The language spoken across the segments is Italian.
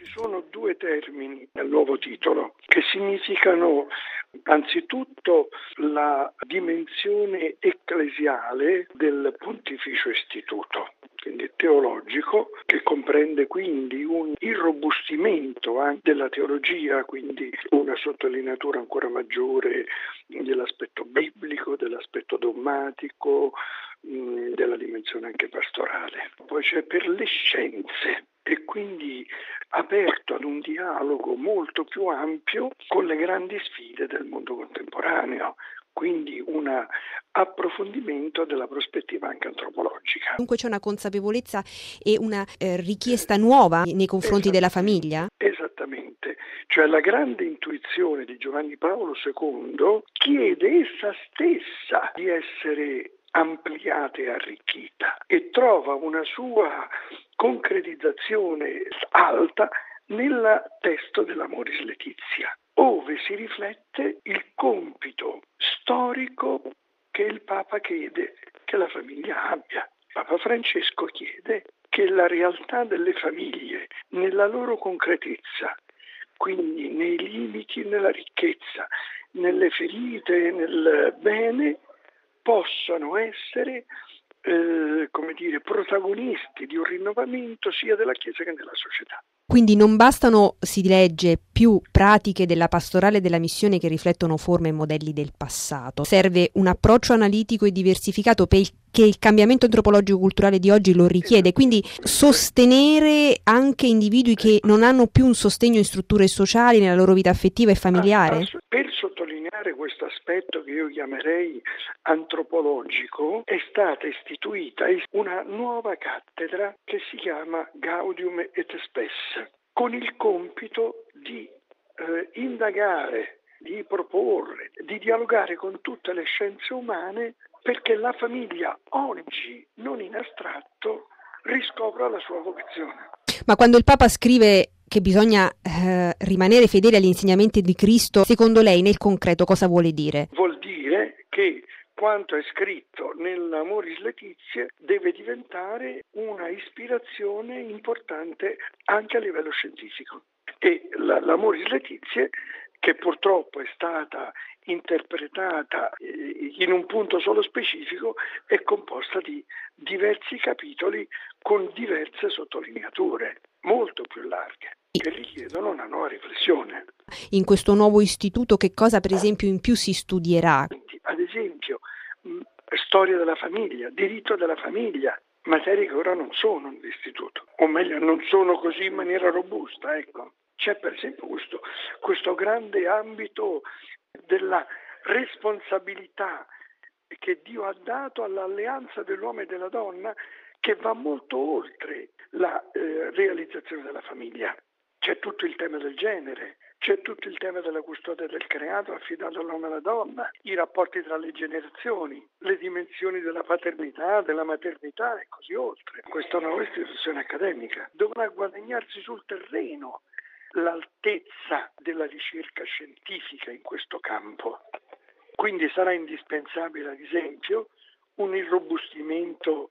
Ci sono due termini nel nuovo titolo che significano anzitutto la dimensione ecclesiale del Pontificio Istituto, quindi teologico, che comprende quindi un irrobustimento anche della teologia, quindi una sottolineatura ancora maggiore dell'aspetto biblico, dell'aspetto dogmatico, della dimensione anche pastorale. Poi c'è per le scienze e quindi aperto ad un dialogo molto più ampio con le grandi sfide del mondo contemporaneo, quindi un approfondimento della prospettiva anche antropologica. Dunque c'è una consapevolezza e una richiesta nuova nei confronti della famiglia? Esattamente, cioè la grande intuizione di Giovanni Paolo II chiede essa stessa di essere ampliata e arricchita e trova una sua concretizzazione alta nel testo dell'Amoris Laetitia, ove si riflette il compito storico che il Papa chiede che la famiglia abbia. Papa Francesco chiede che la realtà delle famiglie, nella loro concretezza, quindi nei limiti, nella ricchezza, nelle ferite, nel bene, possano essere protagonisti di un rinnovamento sia della Chiesa che della società. Quindi non bastano, si legge, più pratiche della pastorale e della missione che riflettono forme e modelli del passato. Serve un approccio analitico e diversificato perché il cambiamento antropologico-culturale di oggi lo richiede, quindi sostenere anche individui che non hanno più un sostegno in strutture sociali nella loro vita affettiva e familiare? Per sottolineare questo aspetto che io chiamerei antropologico, è stata istituita una nuova cattedra che si chiama Gaudium et Spes, con il compito di indagare, di proporre, di dialogare con tutte le scienze umane perché la famiglia oggi, non in astratto, riscopra la sua vocazione. Ma quando il Papa scrive che bisogna rimanere fedeli agli insegnamenti di Cristo, secondo lei nel concreto cosa vuole dire? Vuol dire che quanto è scritto nell'Amoris Laetitia deve diventare una ispirazione importante anche a livello scientifico. E l'Amoris Laetitia, che purtroppo è stata interpretata in un punto solo specifico, è composta di diversi capitoli con diverse sottolineature molto più larghe che richiedono una nuova riflessione. In questo nuovo istituto che cosa per esempio in più si studierà? Ad esempio storia della famiglia, diritto della famiglia, materie che ora non sono nell'istituto, o meglio non sono così in maniera robusta, ecco. C'è per esempio questo grande ambito della responsabilità che Dio ha dato all'alleanza dell'uomo e della donna, che va molto oltre la realizzazione della famiglia. C'è tutto il tema del genere, c'è tutto il tema della custodia del creato affidato all'uomo e alla donna, i rapporti tra le generazioni, le dimensioni della paternità, della maternità e così oltre. Questa nuova istituzione accademica dovrà guadagnarsi sul terreno l'altezza della ricerca scientifica in questo campo. Quindi sarà indispensabile, ad esempio, un irrobustimento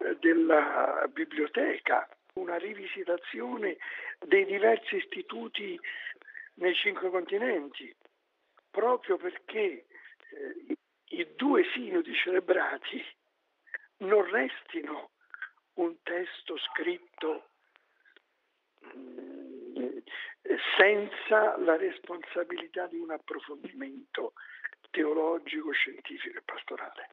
della biblioteca, una rivisitazione dei diversi istituti nei 5 continenti, proprio perché i 2 sinodi celebrati non restino un testo scritto senza la responsabilità di un approfondimento teologico, scientifico e pastorale.